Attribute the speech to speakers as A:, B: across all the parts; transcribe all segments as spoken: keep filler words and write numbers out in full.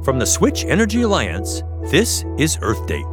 A: From the Switch Energy Alliance, this is Earth Date.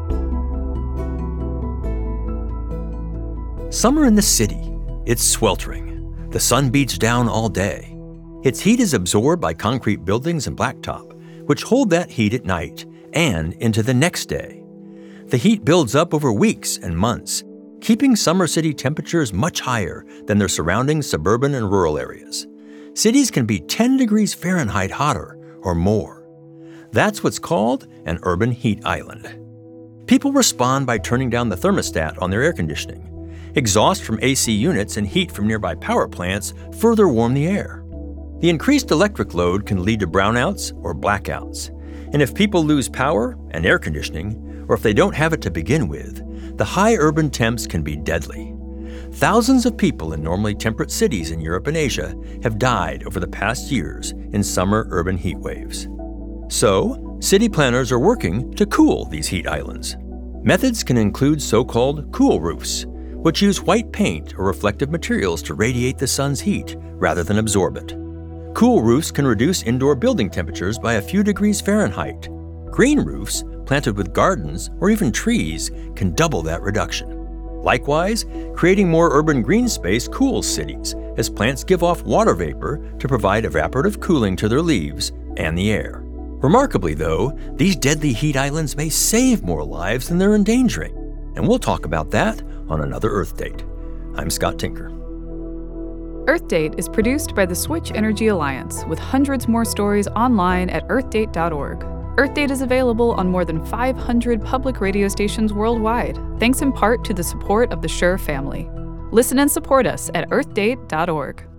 A: Summer in the city. It's sweltering. The sun beats down all day. Its heat is absorbed by concrete buildings and blacktop, which hold that heat at night and into the next day. The heat builds up over weeks and months, keeping summer city temperatures much higher than their surrounding suburban and rural areas. Cities can be ten degrees Fahrenheit hotter or more. That's what's called an urban heat island. People respond by turning down the thermostat on their air conditioning. Exhaust from A C units and heat from nearby power plants further warm the air. The increased electric load can lead to brownouts or blackouts. And if people lose power and air conditioning, or if they don't have it to begin with, the high urban temps can be deadly. Thousands of people in normally temperate cities in Europe and Asia have died over the past years in summer urban heat waves. So, city planners are working to cool these heat islands. Methods can include so-called cool roofs, which use white paint or reflective materials to radiate the sun's heat rather than absorb it. Cool roofs can reduce indoor building temperatures by a few degrees Fahrenheit. Green roofs, planted with gardens or even trees, can double that reduction. Likewise, creating more urban green space cools cities, as plants give off water vapor to provide evaporative cooling to their leaves and the air. Remarkably, though, these deadly heat islands may save more lives than they're endangering. And we'll talk about that on another Earth Date. I'm Scott Tinker.
B: Earth Date is produced by the Switch Energy Alliance, with hundreds more stories online at earth date dot org. Earth Date is available on more than five hundred public radio stations worldwide, thanks in part to the support of the Shure family. Listen and support us at earth date dot org.